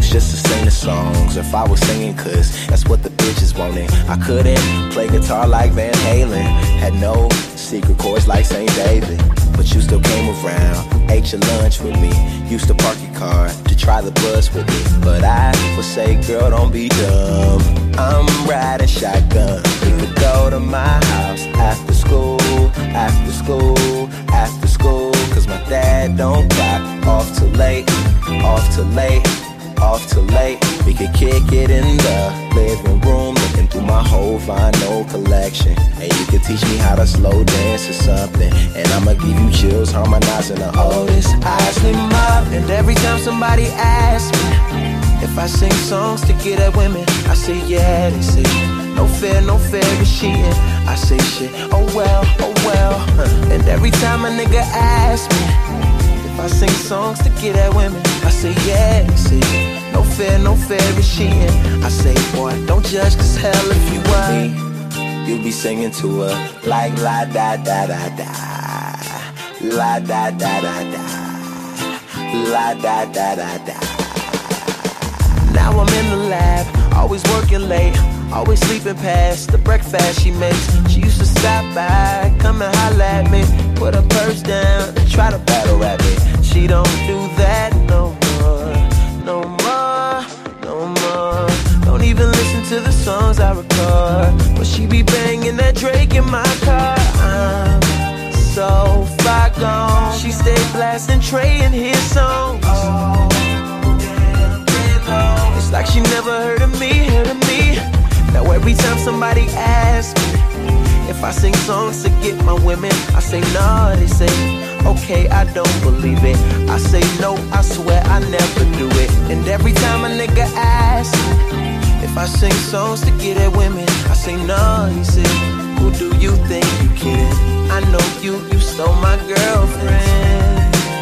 lyrics just to sing the songs. If I was singing, cause that's what the bitches wanted. I couldn't play guitar like Van Halen, had no secret chords like St. David, but you still came around, ate your lunch with me, used to park your car to try the bus with me. But I would say, girl, don't be dumb, I'm riding shotgun. We could go to my house after school, after school, after school, cause my dad don't clock off till late, off till late, off till late. We could kick it in the living room, looking through my whole vinyl collection. And you could teach me how to slow dance or something, and I'ma give you chills, harmonizing the oldest. I sleep up, and every time somebody asks me if I sing songs to get at women, I say yeah, they say no fair is cheating. I say shit, oh well, oh well. And every time a nigga asks me if I sing songs to get at women, I say yeah, they say no fair is cheating. I say, boy, don't judge, cause hell if you were me, you'd be singing to her like la da da da da, la da da da da, la da da da da. Now I'm in the lab, always working late, always sleeping past the breakfast she makes. She used to stop by, come and holler at me, put her purse down and try to battle rap me. She don't do that no more, no more, no more. Don't even listen to the songs I record, but she be banging that Drake in my car. I'm so far gone. She stay blasting Trey and his songs. It's like she never heard of me, Now every time somebody asks me if I sing songs to get my women, I say nah, they say okay, I don't believe it. I say no, I swear I never do it. And every time a nigga asks me if I sing songs to get at women, I say nah, he said, who do you think you kidding? I know you stole my girlfriend.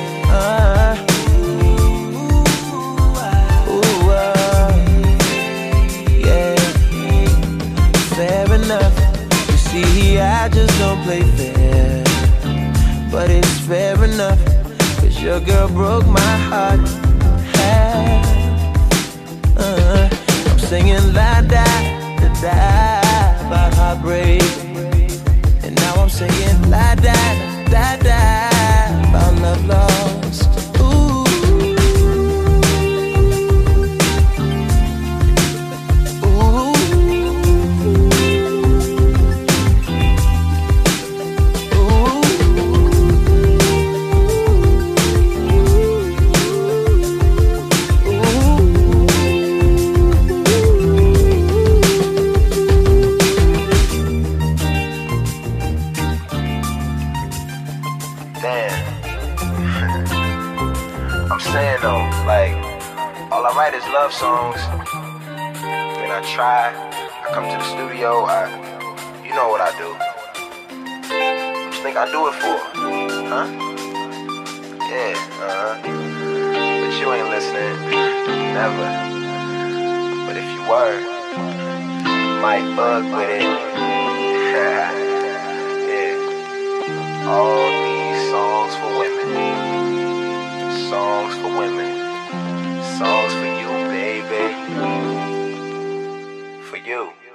Fair enough. You see, I just don't play fair, but it's fair enough, cause your girl broke my heart. I'm singing la da da da about heartbreak, and now I'm singing la da da da about love lost. I'm saying though, like, all I write is love songs. When I try, I come to the studio, you know what I do. What you think I do it for? Huh? Yeah, but you ain't listening, never. But if you were, you might bug with it. Yeah. All these songs for women. Songs for women. Songs for you, baby. For you.